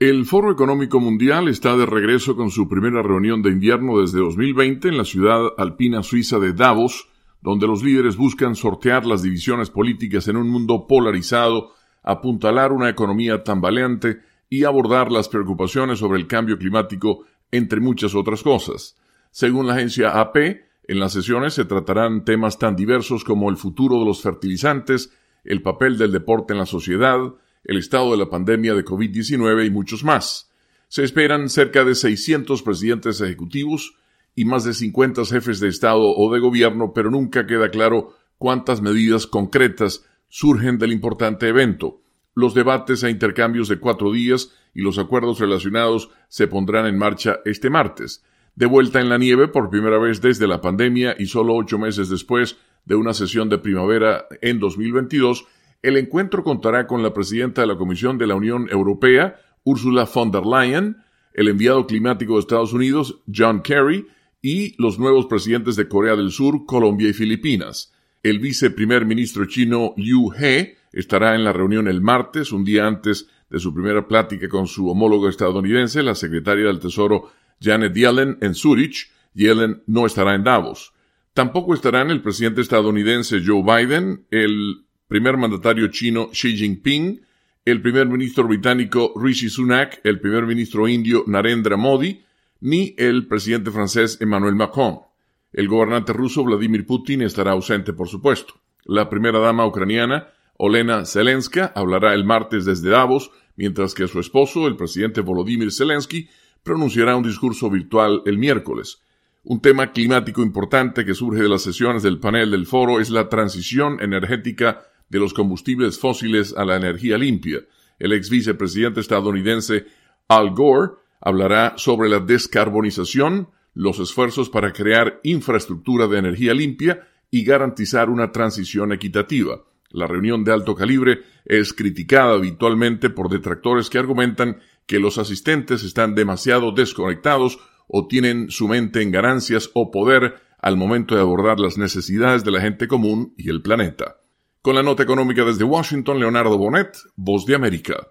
El Foro Económico Mundial está de regreso con su primera reunión de invierno desde 2020 en la ciudad alpina suiza de Davos, donde los líderes buscan sortear las divisiones políticas en un mundo polarizado, apuntalar una economía tambaleante y abordar las preocupaciones sobre el cambio climático, entre muchas otras cosas. Según la agencia AP, en las sesiones se tratarán temas tan diversos como el futuro de los fertilizantes, el papel del deporte en la sociedad, el estado de la pandemia de COVID-19 y muchos más. Se esperan cerca de 600 presidentes ejecutivos y más de 50 jefes de Estado o de gobierno, pero nunca queda claro cuántas medidas concretas surgen del importante evento. Los debates e intercambios de 4 días y los acuerdos relacionados se pondrán en marcha este martes. De vuelta en la nieve por primera vez desde la pandemia y solo 8 meses después de una sesión de primavera en 2022, el encuentro contará con la presidenta de la Comisión de la Unión Europea, Ursula von der Leyen, el enviado climático de Estados Unidos, John Kerry, y los nuevos presidentes de Corea del Sur, Colombia y Filipinas. El viceprimer ministro chino Liu He estará en la reunión el martes, un día antes de su primera plática con su homólogo estadounidense, la secretaria del Tesoro Janet Yellen, en Zúrich. Yellen no estará en Davos. Tampoco estarán el presidente estadounidense Joe Biden, el primer mandatario chino Xi Jinping, el primer ministro británico Rishi Sunak, el primer ministro indio Narendra Modi, ni el presidente francés Emmanuel Macron. El gobernante ruso Vladimir Putin estará ausente, por supuesto. La primera dama ucraniana, Olena Zelenska, hablará el martes desde Davos, mientras que su esposo, el presidente Volodymyr Zelensky, pronunciará un discurso virtual el miércoles. Un tema climático importante que surge de las sesiones del panel del foro es la transición energética de los combustibles fósiles a la energía limpia. El ex vicepresidente estadounidense Al Gore hablará sobre la descarbonización, los esfuerzos para crear infraestructura de energía limpia y garantizar una transición equitativa. La reunión de alto calibre es criticada habitualmente por detractores que argumentan que los asistentes están demasiado desconectados o tienen su mente en ganancias o poder al momento de abordar las necesidades de la gente común y el planeta. Con la nota económica desde Washington, Leonardo Bonet, Voz de América.